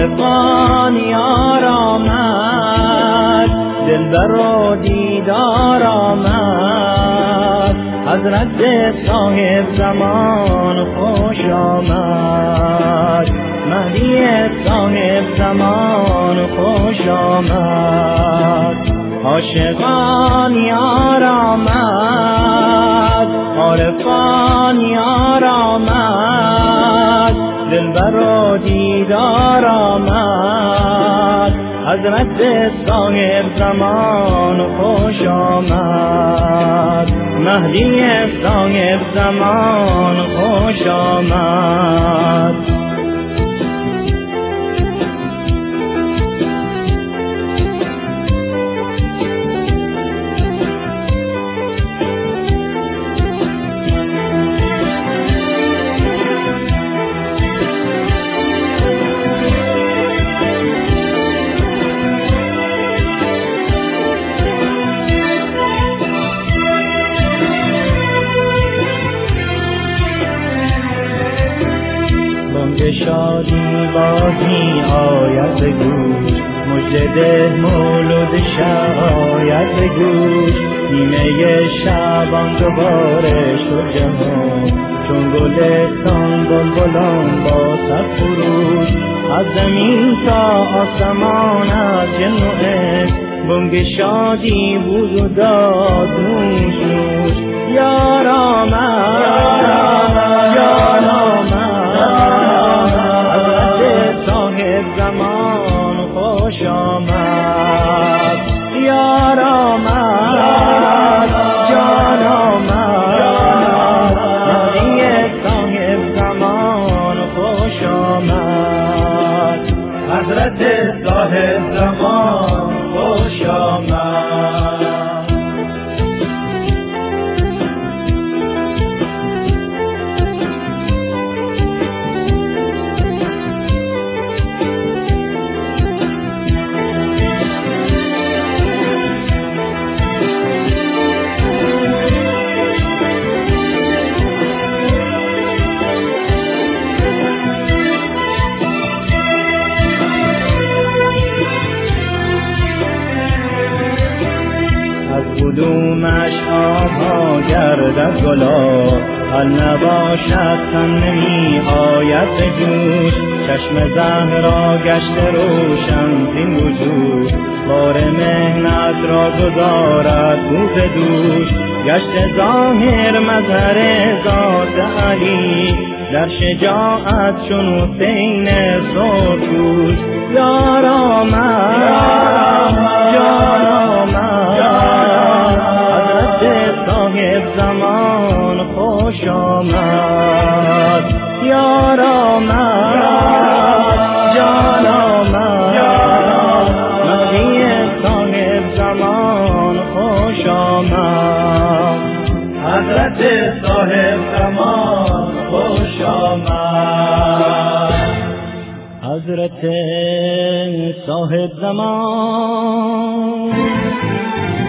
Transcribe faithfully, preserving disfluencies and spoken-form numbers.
عارفان یار آمد، دلبر و دیدار آمد، حضرت صاحب زمان خوش آمد، مهدی صاحب زمان خوش آمد. عاشقان یار آمد، عارفان یار آمد، دلبر و دیدار آمد، حضرت صاحب زمان خوش آمد، مهدی صاحب زمان خوش آمد. شادی بازی آید به گوش، مجد مولود شاید به گوش، نیمه شبان دوباره شد جهان، چون گلستان بلبلان با صد فروش، از زمین تا آسمان از جن و انس، بانگ شادی بود و داد نوش نوش. یار آمد، یار آمد، زمان خوش آمد، یار آمد، جان آمد، مهدی صاحب زمان خوش آمد، حضرت صاحب زمان خوش آمد. قدومش آبها گردد گلا، حل نباشد تن نمی آید به جوش، چشم زهرا گشت روشن زین وجود، بار مهنت را گذارد روز دوش، گشت ظاهر مظهر ذات علی، در شجاعت چون حسین سرخپوش. یار آمد، یار آمد، حضرت صاحب زمان خوش آمد، یار آمد، جان آمد، مهدی صاحب زمان خوش آمد، حضرت صاحب زمان خوش آمد، حضرت صاحب زمان